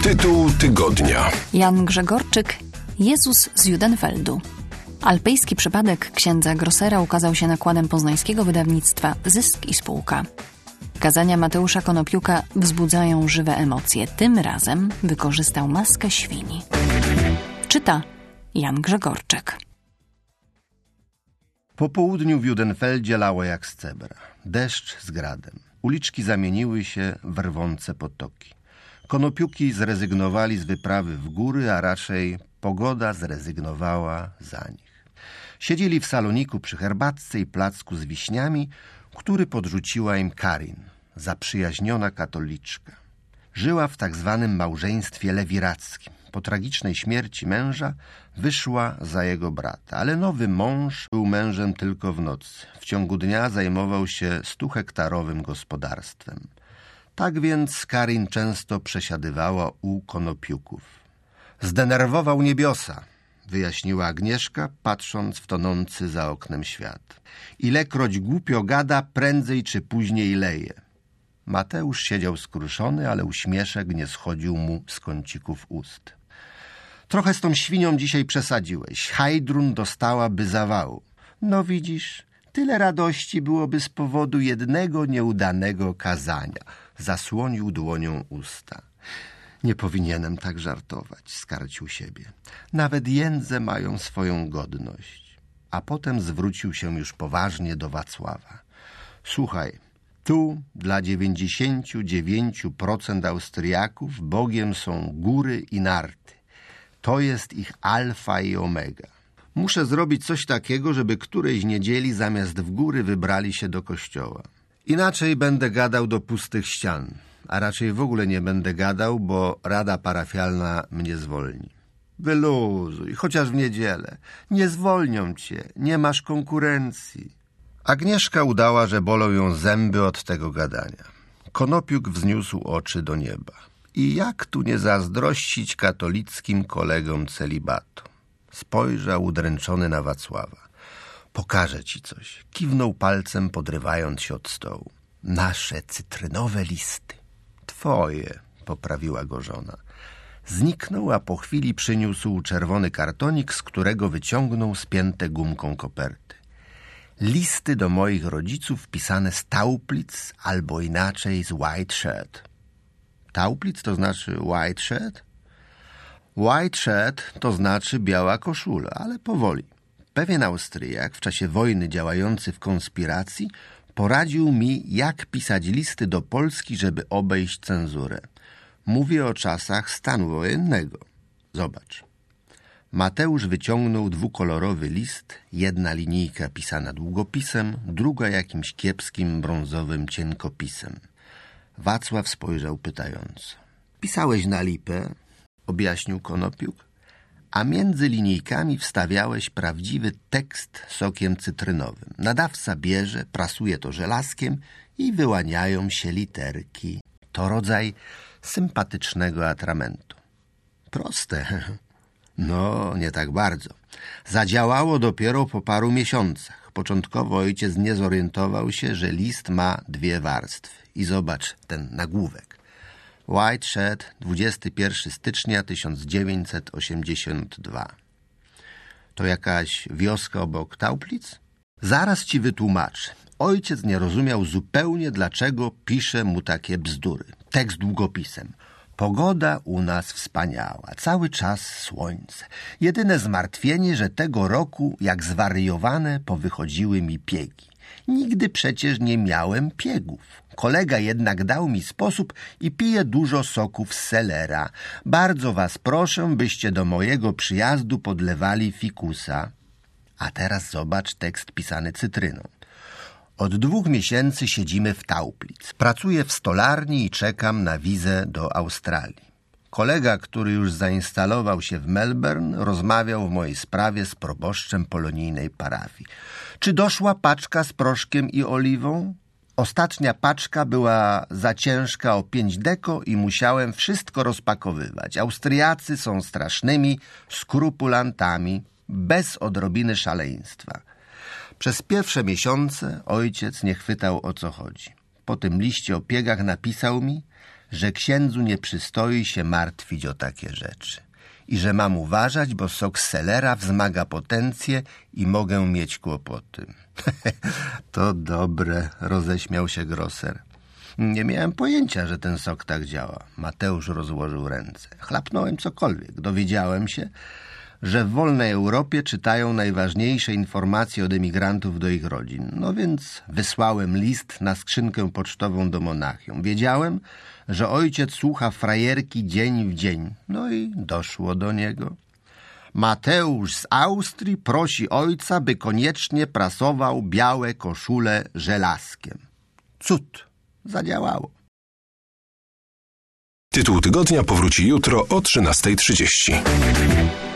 Tytuł tygodnia. Jan Grzegorczyk, Jezus z Judenfeldu. Alpejski przypadek księdza Grossera ukazał się nakładem poznańskiego wydawnictwa Zysk i Spółka. Kazania Mateusza Konopiuka wzbudzają żywe emocje. Tym razem wykorzystał maskę świni. Czyta Jan Grzegorczyk. Po południu w Judenfeldzie lało jak z cebra. Deszcz z gradem. Uliczki zamieniły się w rwące potoki. Konopiuki zrezygnowali z wyprawy w góry, a raczej pogoda zrezygnowała za nich. Siedzieli w saloniku przy herbatce i placku z wiśniami, który podrzuciła im Karin, zaprzyjaźniona katoliczka. Żyła w tak zwanym małżeństwie lewirackim. Po tragicznej śmierci męża wyszła za jego brata, ale nowy mąż był mężem tylko w nocy. W ciągu dnia zajmował się 100-hektarowym gospodarstwem. Tak więc Karin często przesiadywała u Konopiuków. Zdenerwował niebiosa, wyjaśniła Agnieszka, patrząc w tonący za oknem świat. Ilekroć głupio gada, prędzej czy później leje. Mateusz siedział skruszony, ale uśmieszek nie schodził mu z kącików ust. Trochę z tą świnią dzisiaj przesadziłeś. Heidrun dostałaby zawału. No widzisz, tyle radości byłoby z powodu jednego nieudanego kazania. Zasłonił dłonią usta. Nie powinienem tak żartować, skarcił siebie. Nawet jędze mają swoją godność. A potem zwrócił się już poważnie do Wacława. Słuchaj, tu dla 99% Austriaków Bogiem są góry i narty. To jest ich alfa i omega. Muszę zrobić coś takiego, żeby którejś niedzieli zamiast w góry wybrali się do kościoła. Inaczej będę gadał do pustych ścian, a raczej w ogóle nie będę gadał, bo rada parafialna mnie zwolni. Wyluzuj, chociaż w niedzielę. Nie zwolnią cię, nie masz konkurencji. Agnieszka udała, że bolą ją zęby od tego gadania. Konopiuk wzniósł oczy do nieba. I jak tu nie zazdrościć katolickim kolegom celibatu? Spojrzał udręczony na Wacława. Pokażę ci coś. Kiwnął palcem, podrywając się od stołu. Nasze cytrynowe listy. Twoje, poprawiła go żona. Zniknął, a po chwili przyniósł czerwony kartonik, z którego wyciągnął spięte gumką koperty. Listy do moich rodziców pisane z Tauplitz albo inaczej z White Shirt. Tauplitz to znaczy White Shirt? White Shirt to znaczy biała koszula, ale powoli. Pewien Austriak, w czasie wojny działający w konspiracji, poradził mi, jak pisać listy do Polski, żeby obejść cenzurę. Mówię o czasach stanu wojennego. Zobacz. Mateusz wyciągnął dwukolorowy list, jedna linijka pisana długopisem, druga jakimś kiepskim brązowym cienkopisem. Wacław spojrzał pytająco. Pisałeś na lipę, objaśnił Konopiuk, a między linijkami wstawiałeś prawdziwy tekst sokiem cytrynowym. Nadawca bierze, prasuje to żelazkiem i wyłaniają się literki. To rodzaj sympatycznego atramentu. Proste. No, nie tak bardzo. Zadziałało dopiero po paru miesiącach. Początkowo ojciec nie zorientował się, że list ma 2 warstwy. I zobacz ten nagłówek. White Shirt, 21 stycznia 1982. To jakaś wioska obok Tauplitz? Zaraz ci wytłumaczę. Ojciec nie rozumiał zupełnie, dlaczego pisze mu takie bzdury. Tekst długopisem. Pogoda u nas wspaniała, cały czas słońce. Jedyne zmartwienie, że tego roku, jak zwariowane, powychodziły mi piegi. Nigdy przecież nie miałem piegów. Kolega jednak dał mi sposób i piję dużo soków z selera. Bardzo was proszę, byście do mojego przyjazdu podlewali fikusa. A teraz zobacz tekst pisany cytryną. Od 2 miesięcy siedzimy w Tauplitz. Pracuję w stolarni i czekam na wizę do Australii. Kolega, który już zainstalował się w Melbourne, rozmawiał w mojej sprawie z proboszczem polonijnej parafii. Czy doszła paczka z proszkiem i oliwą? Ostatnia paczka była za ciężka o 5 deko i musiałem wszystko rozpakowywać. Austriacy są strasznymi skrupulantami, bez odrobiny szaleństwa. Przez pierwsze miesiące ojciec nie chwytał, o co chodzi. Po tym liście o piegach napisał mi, że księdzu nie przystoi się martwić o takie rzeczy i że mam uważać, bo sok z selera wzmaga potencję i mogę mieć kłopoty. To dobre, roześmiał się Grosser. Nie miałem pojęcia, że ten sok tak działa. Mateusz rozłożył ręce. Chlapnąłem cokolwiek. Dowiedziałem się, że w wolnej Europie czytają najważniejsze informacje od emigrantów do ich rodzin. No więc wysłałem list na skrzynkę pocztową do Monachium. Wiedziałem, że ojciec słucha frajerki dzień w dzień. No i doszło do niego. Mateusz z Austrii prosi ojca, by koniecznie prasował białe koszule żelazkiem. Cud! Zadziałało. Tytuł tygodnia powróci jutro o 13:30.